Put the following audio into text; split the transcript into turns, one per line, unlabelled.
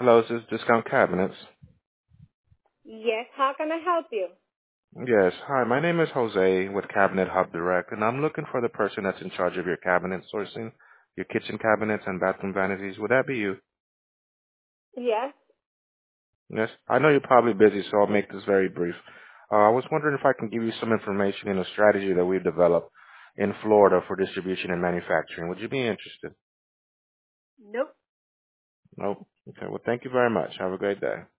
Hello, this is Discount Cabinets.
Yes, how can I help you?
Yes, hi, my name is Jose with Cabinet Hub Direct, and I'm looking for the person that's in charge of your cabinet sourcing, your kitchen cabinets and bathroom vanities. Would that be you?
Yes.
Yes, I know you're probably busy, so I'll make this very brief. I was wondering if I can give you some information in a strategy that we've developed in Florida for distribution and manufacturing. Would you be interested?
Nope.
No? Okay, well, thank you very much. Have a great day.